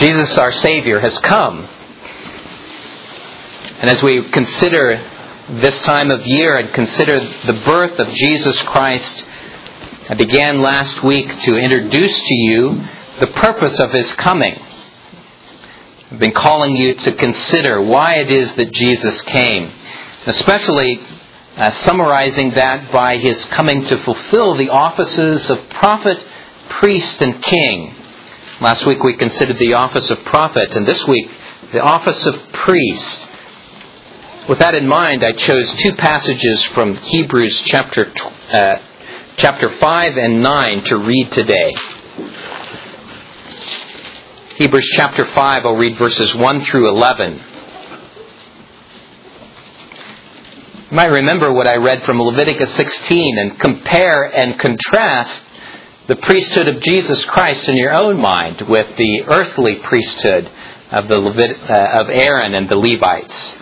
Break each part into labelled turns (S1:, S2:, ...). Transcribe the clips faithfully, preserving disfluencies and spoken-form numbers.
S1: Jesus, our Savior, has come. And as we consider this time of year and consider the birth of Jesus Christ, I began last week to introduce to you the purpose of His coming. I've been calling you to consider why it is that Jesus came, especially uh, summarizing that by His coming to fulfill the offices of prophet, priest, and king. Last week we considered the office of prophet, and this week the office of priest. With that in mind, I chose two passages from Hebrews chapter uh, chapter five and nine to read today. Hebrews chapter five, I'll read verses one through eleven. You might remember what I read from Leviticus sixteen and compare and contrast the priesthood of Jesus Christ in your own mind with the earthly priesthood of the Levit- uh, of Aaron and the Levites.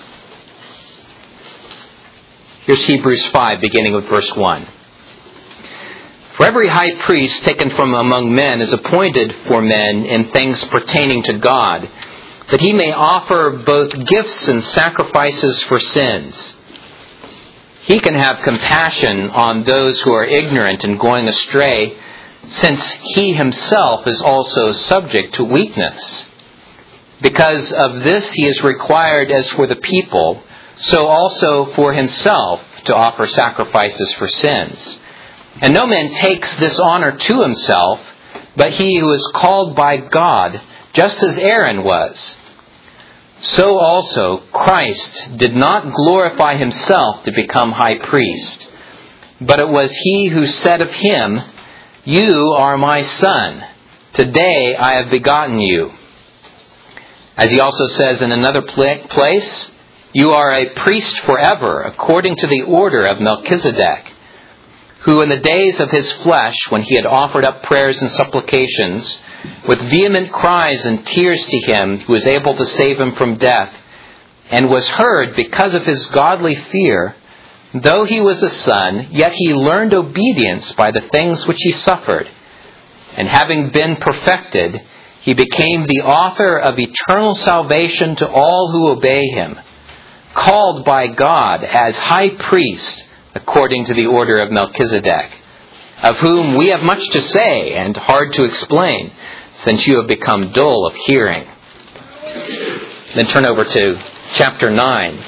S1: Here's Hebrews five, beginning with verse one. For every high priest taken from among men is appointed for men in things pertaining to God, that he may offer both gifts and sacrifices for sins. He can have compassion on those who are ignorant and going astray, since he himself is also subject to weakness. Because of this he is required as for the people, so also for himself to offer sacrifices for sins. And no man takes this honor to himself, but he who is called by God, just as Aaron was. So also Christ did not glorify himself to become high priest, but it was he who said of him, "You are my son. Today I have begotten you." As he also says in another place, "You are a priest forever, according to the order of Melchizedek, who in the days of his flesh, when he had offered up prayers and supplications, with vehement cries and tears to him who was able to save him from death, and was heard because of his godly fear, though he was a son, yet he learned obedience by the things which he suffered. And having been perfected, he became the author of eternal salvation to all who obey him, called by God as high priest according to the order of Melchizedek, of whom we have much to say and hard to explain, since you have become dull of hearing." Then turn over to chapter nine.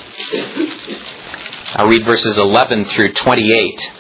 S1: I'll read verses eleven through twenty-eight.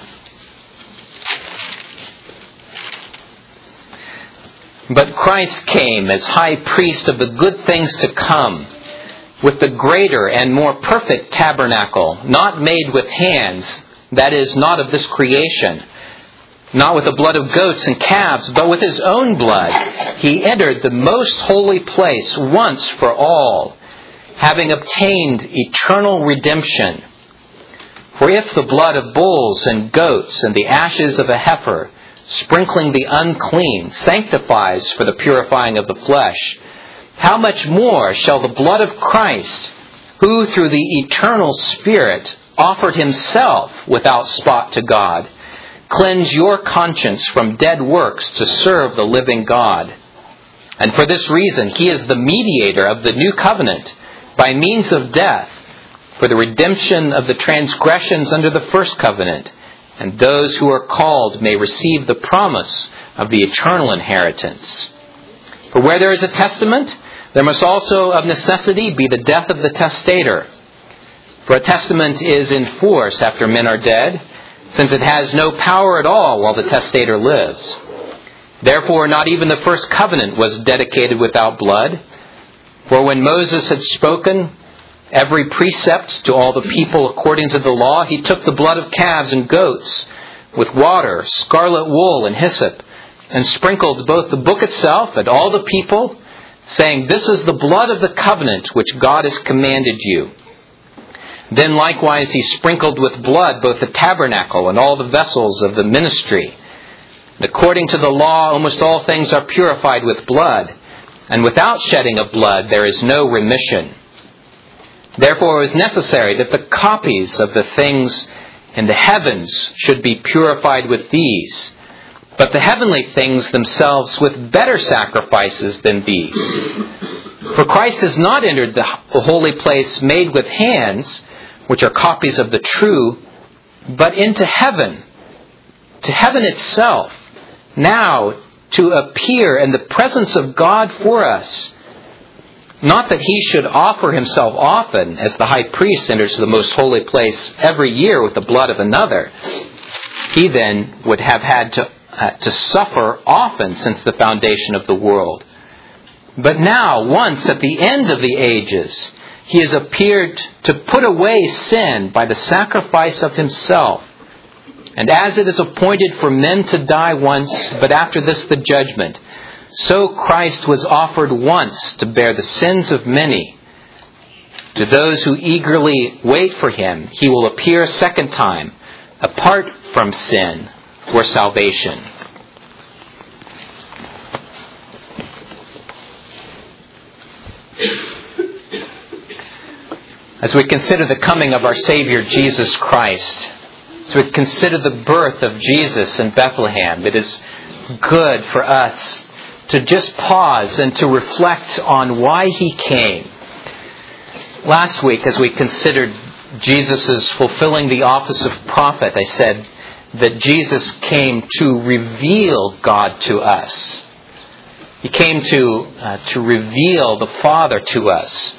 S1: But Christ came as high priest of the good things to come, with the greater and more perfect tabernacle, not made with hands, that is, not of this creation, not with the blood of goats and calves, but with his own blood. He entered the most holy place once for all, having obtained eternal redemption. For if the blood of bulls and goats and the ashes of a heifer, sprinkling the unclean, sanctifies for the purifying of the flesh, how much more shall the blood of Christ, who through the eternal Spirit offered himself without spot to God, cleanse your conscience from dead works to serve the living God? And for this reason he is the mediator of the new covenant, by means of death, for the redemption of the transgressions under the first covenant, and those who are called may receive the promise of the eternal inheritance. For where there is a testament, there must also of necessity be the death of the testator. For a testament is in force after men are dead, since it has no power at all while the testator lives. Therefore not even the first covenant was dedicated without blood. For when Moses had spoken every precept to all the people according to the law, he took the blood of calves and goats with water, scarlet wool, and hyssop, and sprinkled both the book itself and all the people, saying, "This is the blood of the covenant which God has commanded you." Then likewise he sprinkled with blood both the tabernacle and all the vessels of the ministry. According to the law, almost all things are purified with blood, and without shedding of blood there is no remission. Therefore it was necessary that the copies of the things in the heavens should be purified with these, but the heavenly things themselves with better sacrifices than these. For Christ has not entered the holy place made with hands, which are copies of the true, but into heaven, to heaven itself, now to appear in the presence of God for us. Not that he should offer himself often, as the high priest enters the most holy place every year with the blood of another. He then would have had to, uh, to suffer often since the foundation of the world. But now, once at the end of the ages, he has appeared to put away sin by the sacrifice of himself. And as it is appointed for men to die once, but after this the judgment, so Christ was offered once to bear the sins of many. To those who eagerly wait for him, he will appear a second time, apart from sin, for salvation. As we consider the coming of our Savior Jesus Christ, as we consider the birth of Jesus in Bethlehem, it is good for us to just pause and to reflect on why he came. Last week, as we considered Jesus' fulfilling the office of prophet, I said that Jesus came to reveal God to us. He came to uh, to reveal the Father to us.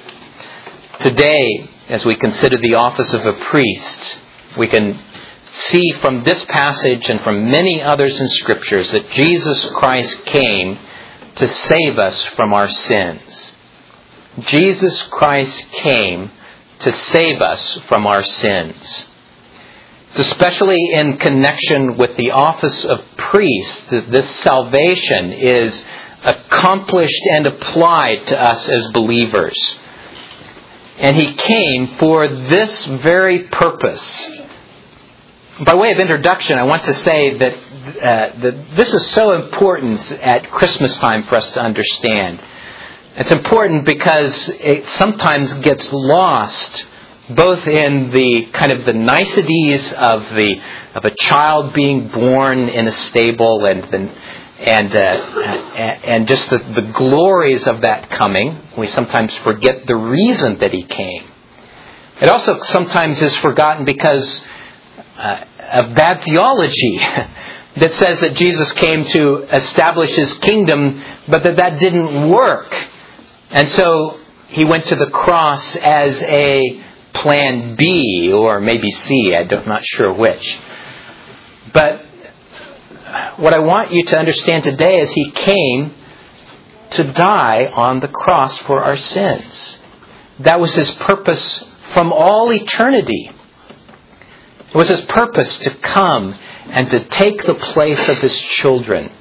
S1: Today, as we consider the office of a priest, we can see from this passage and from many others in Scriptures that Jesus Christ came to save us from our sins. Jesus Christ came to save us from our sins. It's especially in connection with the office of priest that this salvation is accomplished and applied to us as believers. And he came for this very purpose. By way of introduction, I want to say that, uh, that this is so important at Christmas time for us to understand. It's important because it sometimes gets lost both in the kind of the niceties of the of a child being born in a stable and the, and uh, and just the, the glories of that coming. We sometimes forget the reason that he came. It also sometimes is forgotten because uh, of bad theology that says that Jesus came to establish his kingdom, but that that didn't work. And so he went to the cross as a plan B, or maybe C, I'm not sure which. But what I want you to understand today is he came to die on the cross for our sins. That was his purpose from all eternity. It was his purpose to come and to take the place of his children,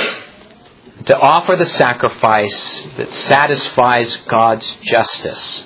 S1: to offer the sacrifice that satisfies God's justice.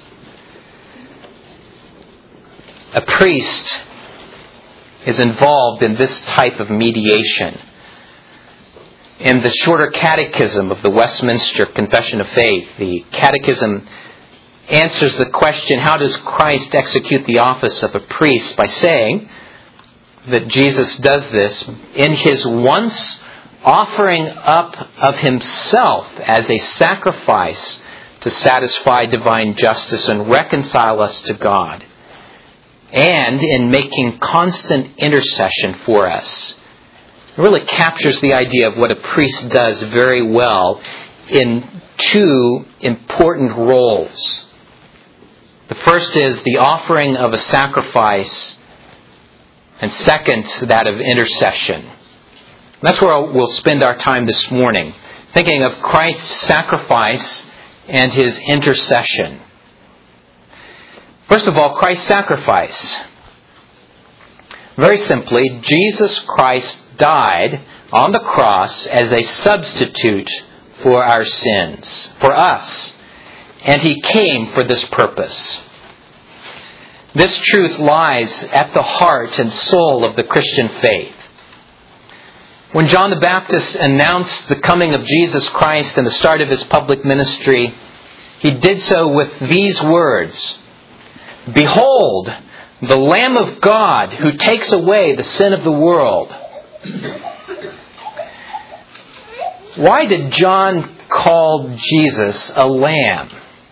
S1: A priest is involved in this type of mediation. In the shorter catechism of the Westminster Confession of Faith, the catechism answers the question, how does Christ execute the office of a priest? By saying that Jesus does this in his once offering up of himself as a sacrifice to satisfy divine justice and reconcile us to God, and in making constant intercession for us. It really captures the idea of what a priest does very well in two important roles. The first is the offering of a sacrifice, and second, that of intercession. That's where we'll spend our time this morning, thinking of Christ's sacrifice and his intercession. First of all, Christ's sacrifice. Very simply, Jesus Christ died on the cross as a substitute for our sins, for us. And he came for this purpose. This truth lies at the heart and soul of the Christian faith. When John the Baptist announced the coming of Jesus Christ and the start of his public ministry, he did so with these words, "Behold, the Lamb of God who takes away the sin of the world." Why did John call Jesus a lamb?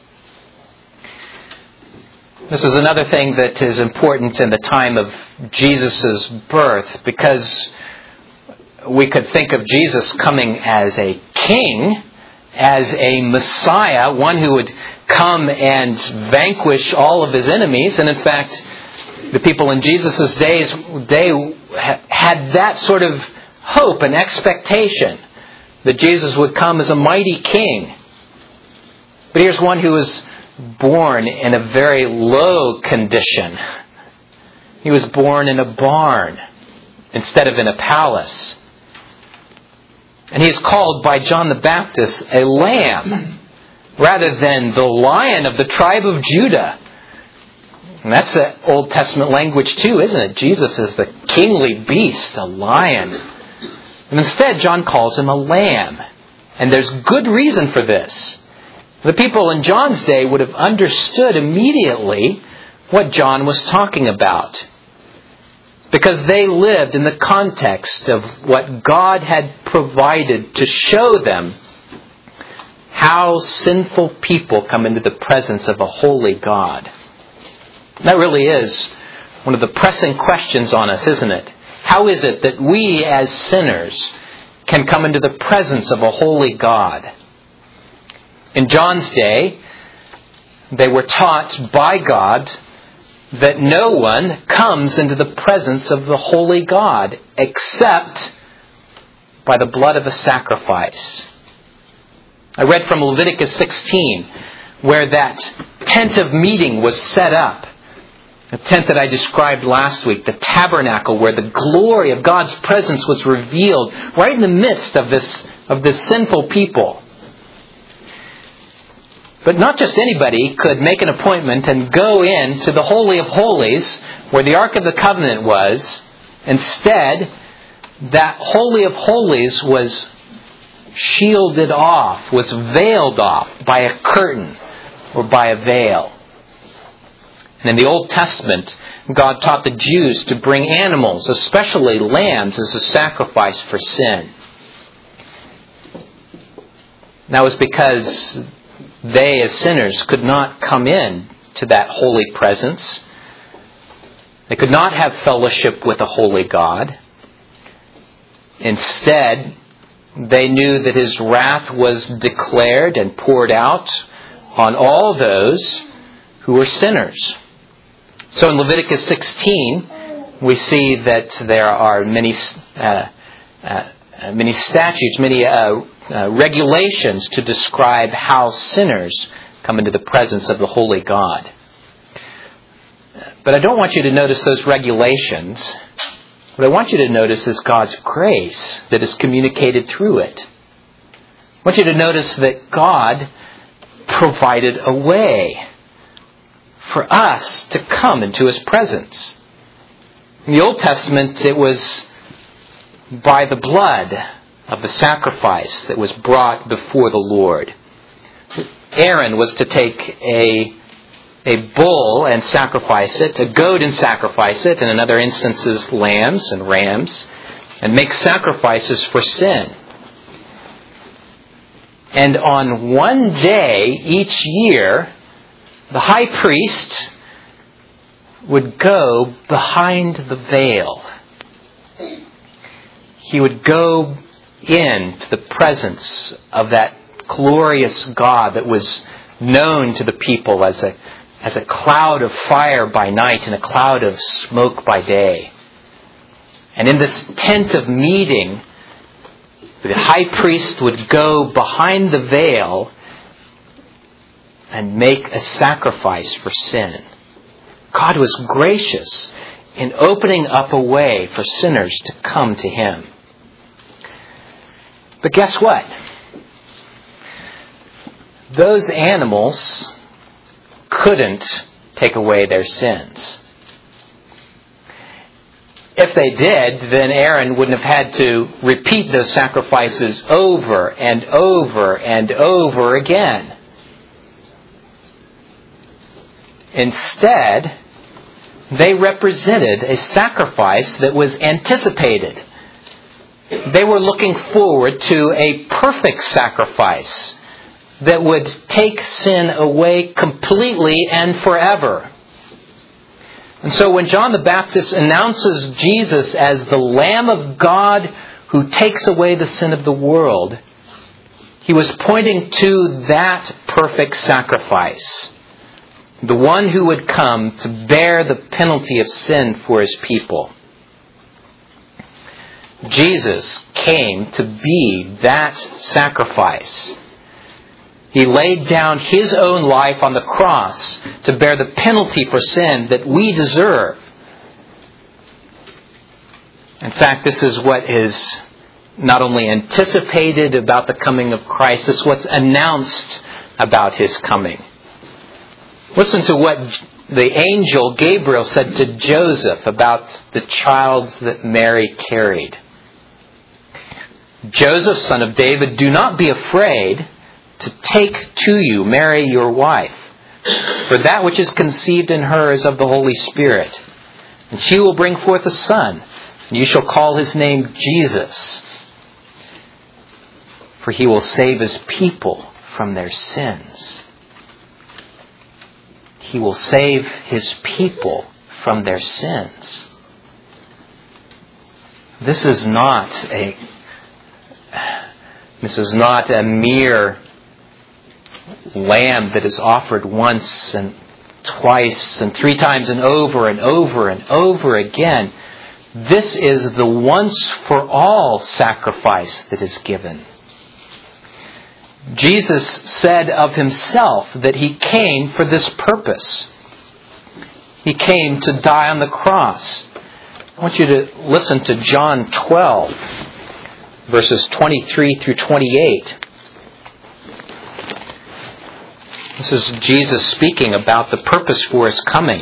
S1: This is another thing that is important in the time of Jesus' birth, because we could think of Jesus coming as a king, as a Messiah, one who would come and vanquish all of his enemies. And in fact, the people in Jesus' days day had that sort of hope and expectation that Jesus would come as a mighty king. But here's one who was born in a very low condition. He was born in a barn instead of in a palace. And he is called by John the Baptist a lamb rather than the lion of the tribe of Judah. And that's an Old Testament language too, isn't it? Jesus is the kingly beast, a lion. And instead, John calls him a lamb. And there's good reason for this. The people in John's day would have understood immediately what John was talking about, because they lived in the context of what God had provided to show them how sinful people come into the presence of a holy God. That really is one of the pressing questions on us, isn't it? How is it that we as sinners can come into the presence of a holy God? In John's day, they were taught by God that no one comes into the presence of the holy God except by the blood of a sacrifice. I read from Leviticus sixteen, where that tent of meeting was set up. The tent that I described last week, the tabernacle where the glory of God's presence was revealed right in the midst of this, of this sinful people. But not just anybody could make an appointment and go in to the Holy of Holies, where the Ark of the Covenant was. Instead, that Holy of Holies was shielded off, was veiled off by a curtain or by a veil. And in the Old Testament, God taught the Jews to bring animals, especially lambs, as a sacrifice for sin. That was because they, as sinners, could not come in to that holy presence. They could not have fellowship with a holy God. Instead, they knew that His wrath was declared and poured out on all those who were sinners. So in Leviticus sixteen, we see that there are many uh, uh, many statutes, many uh, uh, regulations to describe how sinners come into the presence of the holy God. But I don't want you to notice those regulations. What I want you to notice is God's grace that is communicated through it. I want you to notice that God provided a way for us to come into His presence. In the Old Testament, it was by the blood of the sacrifice that was brought before the Lord. Aaron was to take a, a bull and sacrifice it, a goat and sacrifice it, and in other instances lambs and rams, and make sacrifices for sin. And on one day each year, the high priest would go behind the veil. He would go into the presence of that glorious God that was known to the people as a, as a cloud of fire by night and a cloud of smoke by day. And in this tent of meeting, the high priest would go behind the veil and make a sacrifice for sin. God was gracious in opening up a way for sinners to come to Him. But guess what? Those animals couldn't take away their sins. If they did, then Aaron wouldn't have had to repeat those sacrifices over and over and over again. Instead, they represented a sacrifice that was anticipated. They were looking forward to a perfect sacrifice that would take sin away completely and forever. And so when John the Baptist announces Jesus as the Lamb of God who takes away the sin of the world, he was pointing to that perfect sacrifice, the one who would come to bear the penalty of sin for his people. Jesus came to be that sacrifice. He laid down his own life on the cross to bear the penalty for sin that we deserve. In fact, this is what is not only anticipated about the coming of Christ, it's what's announced about his coming. Listen to what the angel Gabriel said to Joseph about the child that Mary carried. Joseph, son of David, do not be afraid to take to you Mary your wife, for that which is conceived in her is of the Holy Spirit. And she will bring forth a son, and you shall call his name Jesus, for he will save his people from their sins. He will save his people from their sins. This is not a This is not a mere lamb that is offered once and twice and three times and over and over and over again. This is the once for all sacrifice that is given. Jesus said of himself that he came for this purpose. He came to die on the cross. I want you to listen to John twelve. Verses twenty-three through twenty-eight. This is Jesus speaking about the purpose for his coming.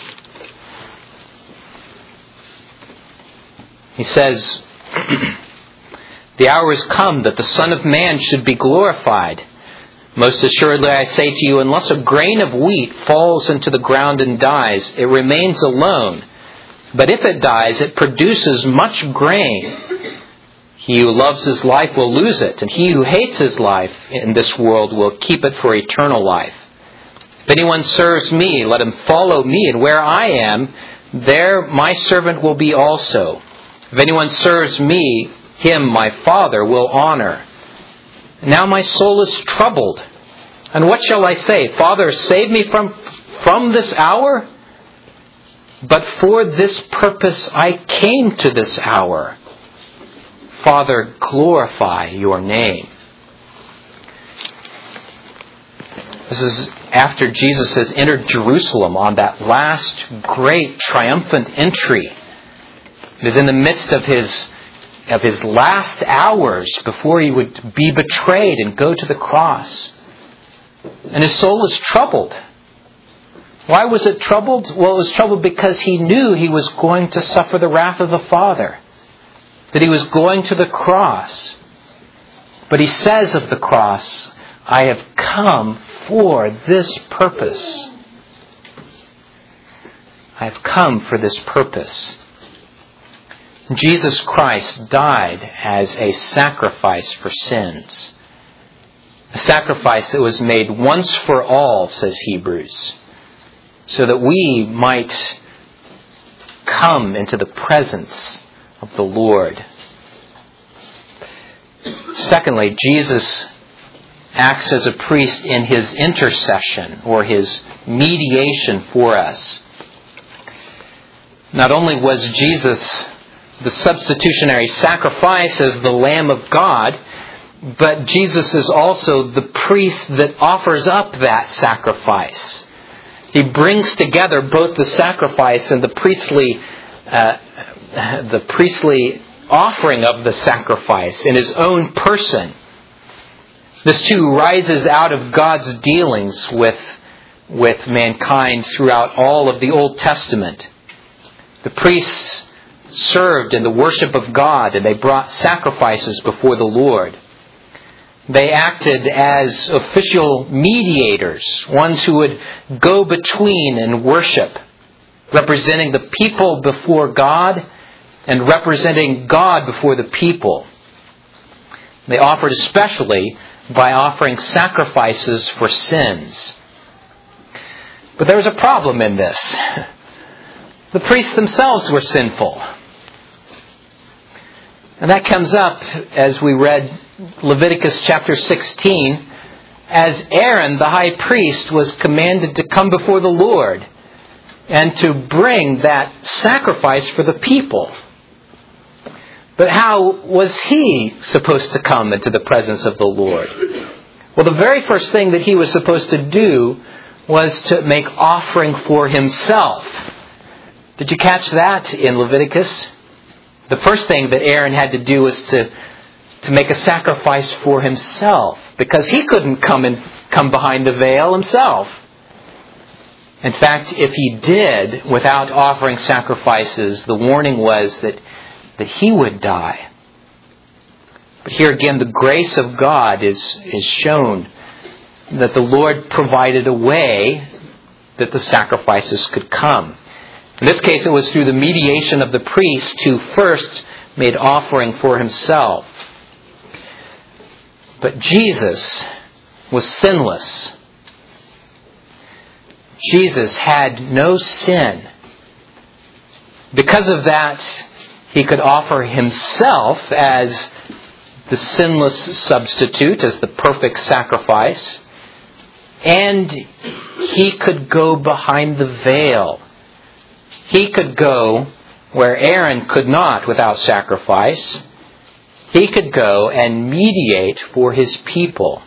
S1: He says, "The hour is come that the Son of Man should be glorified. Most assuredly I say to you, unless a grain of wheat falls into the ground and dies, it remains alone. But if it dies, it produces much grain. He who loves his life will lose it, and he who hates his life in this world will keep it for eternal life. If anyone serves me, let him follow me, and where I am, there my servant will be also. If anyone serves me, him my Father will honor. Now my soul is troubled. And what shall I say? Father, save me from, from this hour? But for this purpose I came to this hour. Father, glorify your name." This is after Jesus has entered Jerusalem on that last great triumphant entry. It is in the midst of his of his last hours before he would be betrayed and go to the cross. And his soul is troubled. Why was it troubled? Well, it was troubled because he knew he was going to suffer the wrath of the Father. That he was going to the cross. But he says of the cross, "I have come for this purpose." I have come for this purpose. Jesus Christ died as a sacrifice for sins. A sacrifice that was made once for all, says Hebrews, so that we might come into the presence of the Lord. Secondly, Jesus acts as a priest in his intercession or his mediation for us. Not only was Jesus the substitutionary sacrifice as the Lamb of God, but Jesus is also the priest that offers up that sacrifice. He brings together both the sacrifice and the priestly uh, the priestly offering of the sacrifice in his own person. This too rises out of God's dealings with, with mankind throughout all of the Old Testament. The priests served in the worship of God, and they brought sacrifices before the Lord. They acted as official mediators, ones who would go between and worship, representing the people before God and representing God before the people. They offered especially by offering sacrifices for sins. But there was a problem in this. The priests themselves were sinful. And that comes up as we read Leviticus chapter sixteen, as Aaron, the high priest, was commanded to come before the Lord and to bring that sacrifice for the people. But how was he supposed to come into the presence of the Lord? Well, the very first thing that he was supposed to do was to make offering for himself. Did you catch that in Leviticus? The first thing that Aaron had to do was to, to make a sacrifice for himself, because he couldn't come and come behind the veil himself. In fact, if he did without offering sacrifices, the warning was that, that he would die. But here again, the grace of God is, is shown, that the Lord provided a way that the sacrifices could come. In this case, it was through the mediation of the priest, who first made offering for himself. But Jesus was sinless. Jesus had no sin. Because of that, he could offer himself as the sinless substitute, as the perfect sacrifice. And he could go behind the veil. He could go where Aaron could not without sacrifice. He could go and mediate for his people.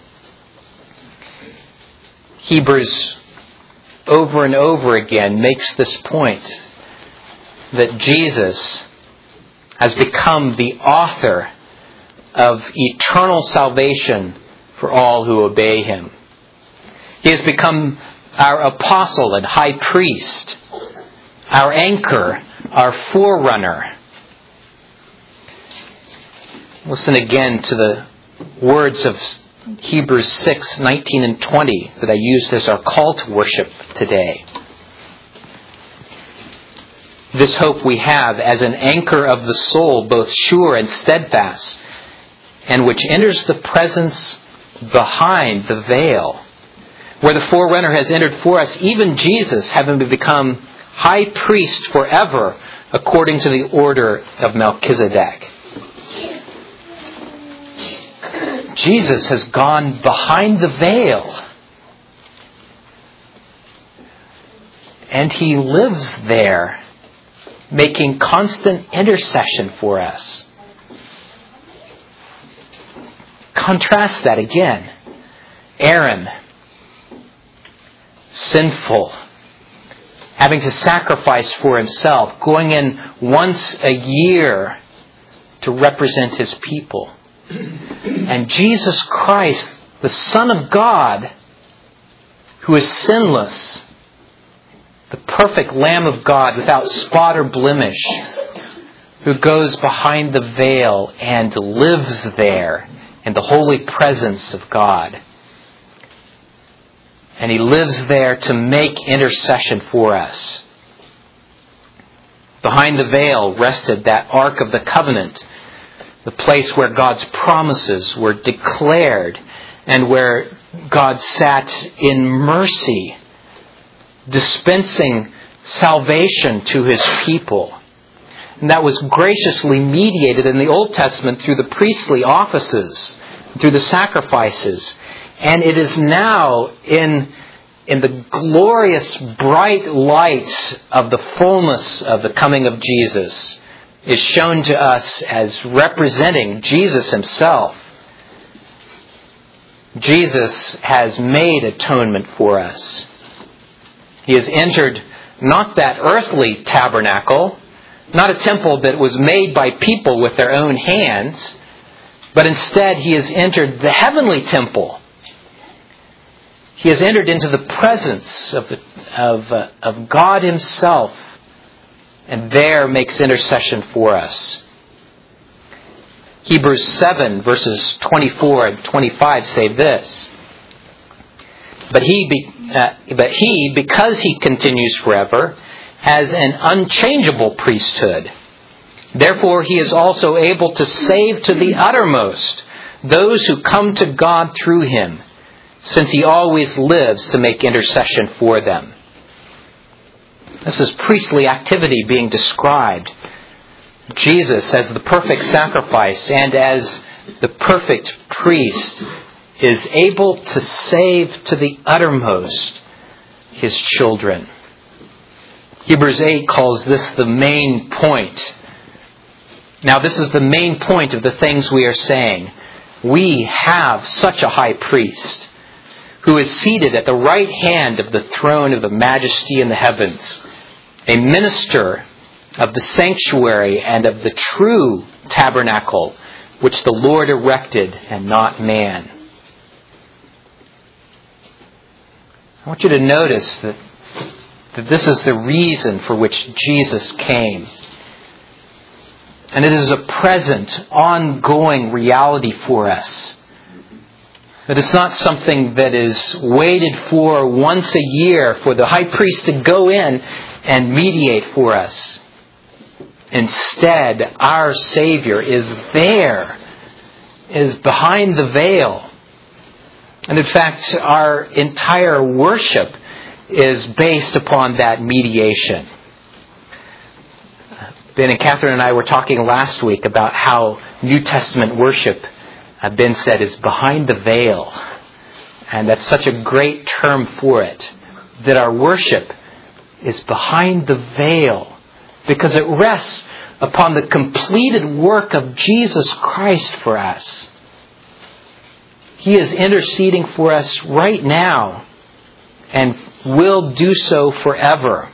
S1: Hebrews over and over again makes this point, that Jesus has become the author of eternal salvation for all who obey him. He has become our apostle and high priest, our anchor, our forerunner. Listen again to the words of Hebrews six, nineteen and twenty that I used as our call to worship today. This hope we have as an anchor of the soul, both sure and steadfast, and which enters the presence behind the veil, where the forerunner has entered for us, even Jesus, having become high priest forever, according to the order of Melchizedek. Jesus has gone behind the veil. And he lives there, making constant intercession for us. Contrast that again. Aaron, sinful, having to sacrifice for himself, going in once a year to represent his people. And Jesus Christ, the Son of God, who is sinless, the perfect Lamb of God without spot or blemish, who goes behind the veil and lives there in the holy presence of God. And he lives there to make intercession for us. Behind the veil rested that Ark of the Covenant, the place where God's promises were declared and where God sat in mercy, dispensing salvation to his people. And that was graciously mediated in the Old Testament through the priestly offices, through the sacrifices. And it is now in, in the glorious bright light of the fullness of the coming of Jesus, is shown to us as representing Jesus himself. Jesus has made atonement for us. He has entered not that earthly tabernacle, not a temple that was made by people with their own hands, but instead he has entered the heavenly temple. He has entered into the presence of, the, of, uh, of God himself, and there makes intercession for us. Hebrews seven, verses twenty-four and twenty-five say this. But he, be, uh, but he, because he continues forever, has an unchangeable priesthood. Therefore, he is also able to save to the uttermost those who come to God through him, since he always lives to make intercession for them. This is priestly activity being described. Jesus, as the perfect sacrifice and as the perfect priest, is able to save to the uttermost his children. Hebrews eight calls this the main point. Now, this is the main point of the things we are saying. We have such a high priest who is seated at the right hand of the throne of the majesty in the heavens, a minister of the sanctuary and of the true tabernacle, which the Lord erected and not man. I want you to notice that, that this is the reason for which Jesus came. And it is a present, ongoing reality for us. That it's not something that is waited for once a year for the high priest to go in and mediate for us. Instead, our Savior is there, is behind the veil. And in fact, our entire worship is based upon that mediation. Ben and Catherine and I were talking last week about how New Testament worship, uh, Ben said, is behind the veil. And that's such a great term for it. That our worship is behind the veil. Because it rests upon the completed work of Jesus Christ for us. He is interceding for us right now. And will do so forever.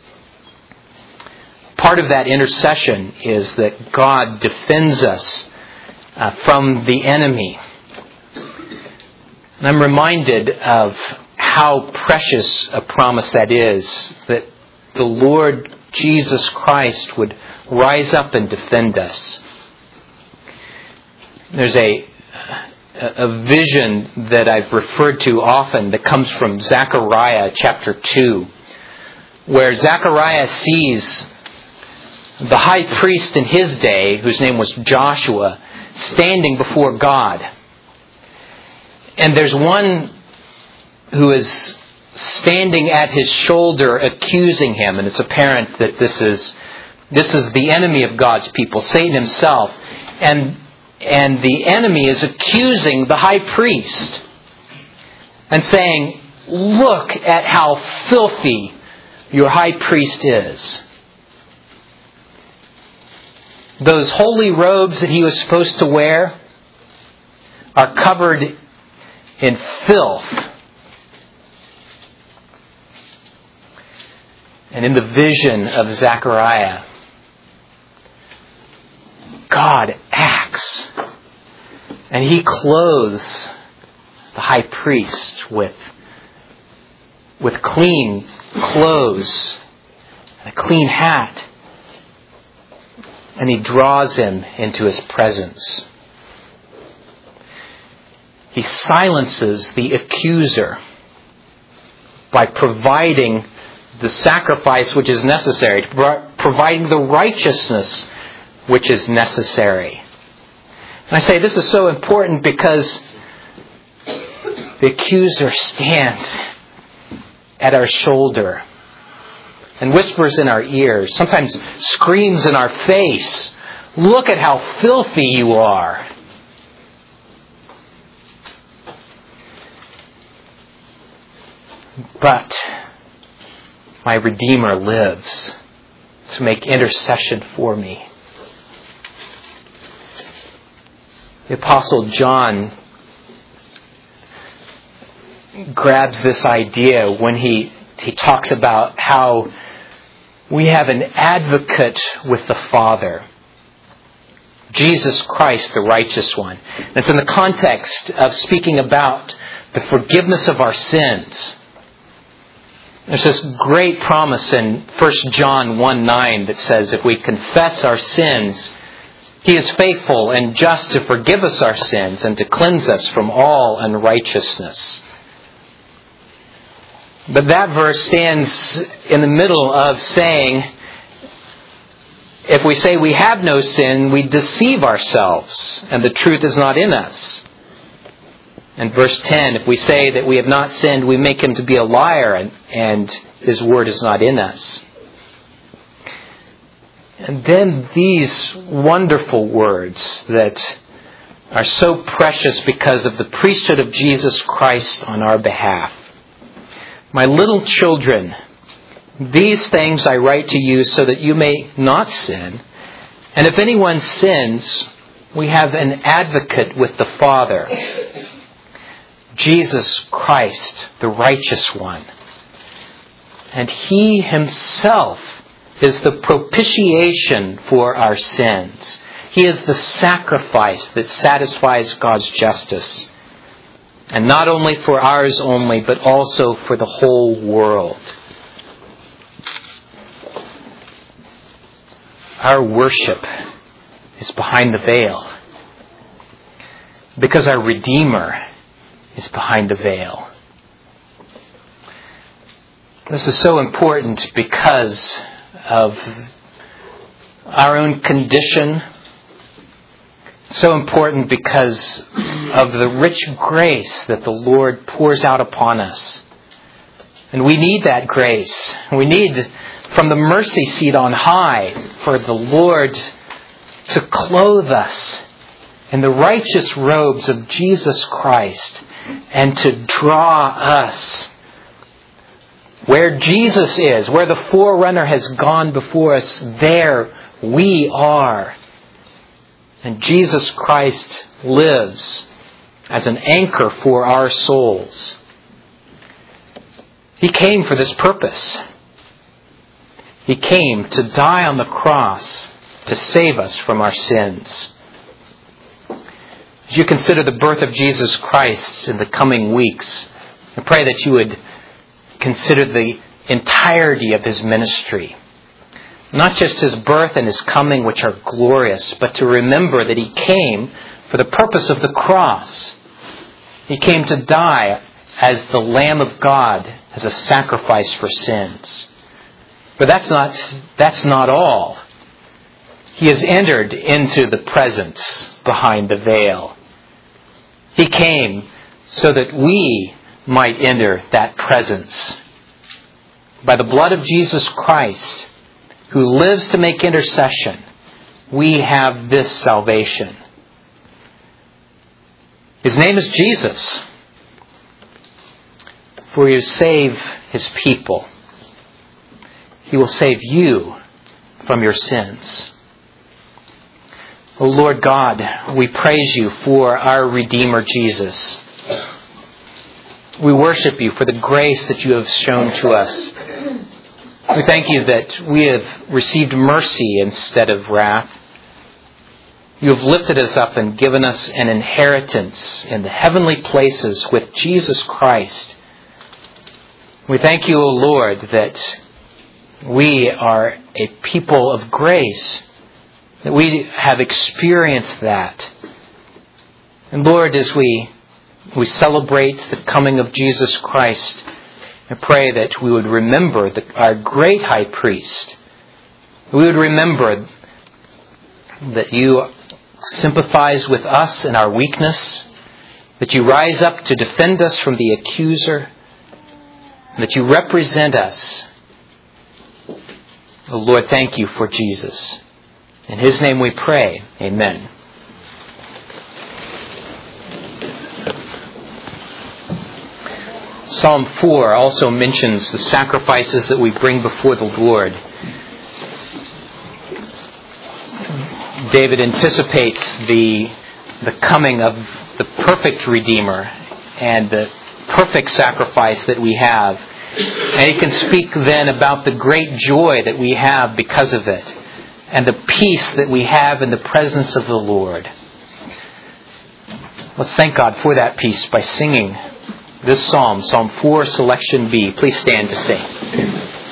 S1: Part of that intercession is that God defends us uh, from the enemy. And I'm reminded of how precious a promise that is, that the Lord Jesus Christ would rise up and defend us. There's a, a vision that I've referred to often that comes from Zechariah chapter two, where Zechariah sees the high priest in his day, whose name was Joshua, standing before God. And there's one who is standing at his shoulder accusing him, and it's apparent that this is this is the enemy of God's people, Satan himself. And and the enemy is accusing the high priest and saying, "Look at how filthy your high priest is. Those holy robes that he was supposed to wear are covered in filth." And in the vision of Zechariah, God acts. And he clothes the high priest with, with clean clothes and a clean hat. And he draws him into his presence. He silences the accuser by providing the sacrifice which is necessary, providing the righteousness which is necessary. And I say this is so important because the accuser stands at our shoulder and whispers in our ears, sometimes screams in our face, "Look at how filthy you are." But my Redeemer lives to make intercession for me. The Apostle John grabs this idea when he, he talks about how we have an advocate with the Father, Jesus Christ, the righteous one. And it's in the context of speaking about the forgiveness of our sins. There's this great promise in First John one nine that says if we confess our sins, He is faithful and just to forgive us our sins and to cleanse us from all unrighteousness. But that verse stands in the middle of saying If we say we have no sin, we deceive ourselves, and the truth is not in us. And verse ten, if we say that we have not sinned, we make him to be a liar, and, and his word is not in us. And then these wonderful words that are so precious because of the priesthood of Jesus Christ on our behalf. My little children, these things I write to you so that you may not sin. And if anyone sins, we have an advocate with the Father, Jesus Christ, the righteous one. And he himself is the propitiation for our sins. He is the sacrifice that satisfies God's justice. And not only for ours only, but also for the whole world. Our worship is behind the veil, because our Redeemer is behind the veil. This is so important because of our own condition. So important because of the rich grace that the Lord pours out upon us. And we need that grace. We need from the mercy seat on high for the Lord to clothe us in the righteous robes of Jesus Christ and to draw us where Jesus is, where the forerunner has gone before us. There we are. And Jesus Christ lives as an anchor for our souls. He came for this purpose. He came to die on the cross to save us from our sins. As you consider the birth of Jesus Christ in the coming weeks, I pray that you would consider the entirety of his ministry. Not just his birth and his coming, which are glorious, but to remember that he came for the purpose of the cross. He came to die as the Lamb of God, as a sacrifice for sins. But that's not, that's not all. He has entered into the presence behind the veil. He came so that we might enter that presence. By the blood of Jesus Christ, who lives to make intercession, we have this salvation. His name is Jesus, for he will save his people. He will save you from your sins. O Lord God, we praise you for our Redeemer Jesus. We worship you for the grace that you have shown to us. We thank you that we have received mercy instead of wrath. You have lifted us up and given us an inheritance in the heavenly places with Jesus Christ. We thank you, O Lord, that we are a people of grace, that we have experienced that. And Lord, as we we celebrate the coming of Jesus Christ, I pray that we would remember the, our great high priest. We would remember that you sympathize with us in our weakness, that you rise up to defend us from the accuser, and that you represent us. Oh Lord, thank you for Jesus. In his name we pray. Amen. Psalm four also mentions the sacrifices that we bring before the Lord. David anticipates the, the coming of the perfect Redeemer and the perfect sacrifice that we have. And he can speak then about the great joy that we have because of it, and the peace that we have in the presence of the Lord. Let's thank God for that peace by singing this psalm, Psalm four, Selection B. Please stand to sing.